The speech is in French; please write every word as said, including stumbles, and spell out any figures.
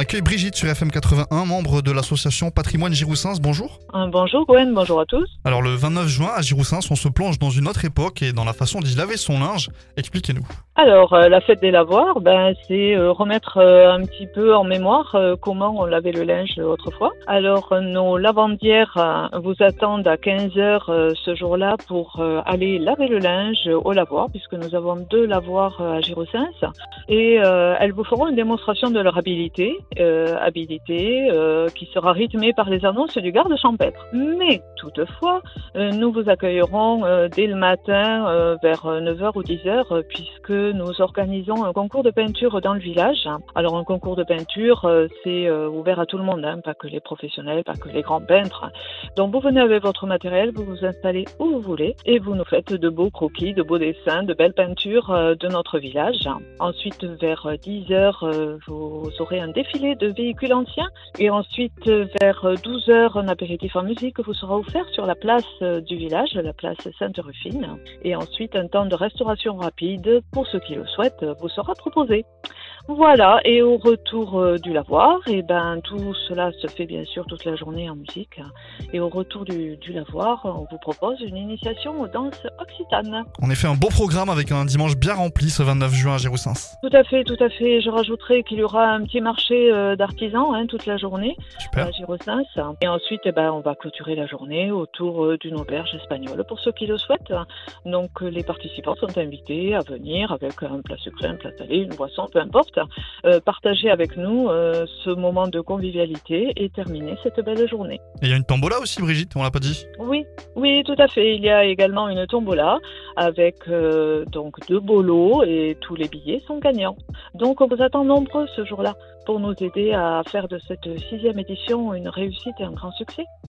accueille Brigitte sur F M quatre-vingt-un, membre de l'association Patrimoine Giroussens. Bonjour. Un bonjour Gwen, bonjour à tous. Alors le vingt-neuf juin à Giroussens, on se plonge dans une autre époque et dans la façon d'y laver son linge. Expliquez-nous. Alors euh, la fête des lavoirs, ben, c'est euh, remettre euh, un petit peu en mémoire euh, comment on lavait le linge autrefois. Alors euh, nos lavandières euh, vous attendent à quinze heures euh, ce jour-là pour euh, aller laver le linge au lavoir, puisque nous avons deux lavoirs euh, à Giroussens. Et euh, elles vous feront une démonstration de leur habilité, euh, habilité euh, qui sera rythmée par les annonces du garde champêtre. Mais toutefois, euh, nous vous accueillerons euh, dès le matin euh, vers neuf heures ou dix heures, euh, puisque nous organisons un concours de peinture dans le village. Alors un concours de peinture, euh, c'est euh, ouvert à tout le monde, hein, pas que les professionnels, pas que les grands peintres. Donc vous venez avec votre matériel, vous vous installez où vous voulez et vous nous faites de beaux croquis, de beaux dessins, de belles peintures euh, de notre village. Ensuite, vers dix heures, euh, vous aurez un défilé de véhicules anciens et ensuite vers douze heures, un apéritif en musique vous sera offert sur la place du village, la place Sainte-Rufine. Et ensuite, un temps de restauration rapide, pour ceux qui le souhaitent, vous sera proposé. Voilà, et au retour euh, du lavoir, et ben tout cela se fait bien sûr toute la journée en musique. Et au retour du, du lavoir, on vous propose une initiation aux danses occitanes. On a fait un beau programme avec un dimanche bien rempli ce vingt-neuf juin à Giroussens. Tout à fait, tout à fait. Je rajouterai qu'il y aura un petit marché euh, d'artisans hein, toute la journée Super. à Giroussens. Et ensuite, eh ben, on va clôturer la journée autour euh, d'une auberge espagnole pour ceux qui le souhaitent. Donc euh, les participants sont invités à venir avec un plat sucré, un plat salé, une boisson, peu importe. Euh, partager avec nous euh, ce moment de convivialité et terminer cette belle journée. Et il y a une tombola aussi, Brigitte, on l'a pas dit. Oui, oui, tout à fait. Il y a également une tombola avec euh, donc deux beaux lots et tous les billets sont gagnants. Donc on vous attend nombreux ce jour-là pour nous aider à faire de cette sixième édition une réussite et un grand succès.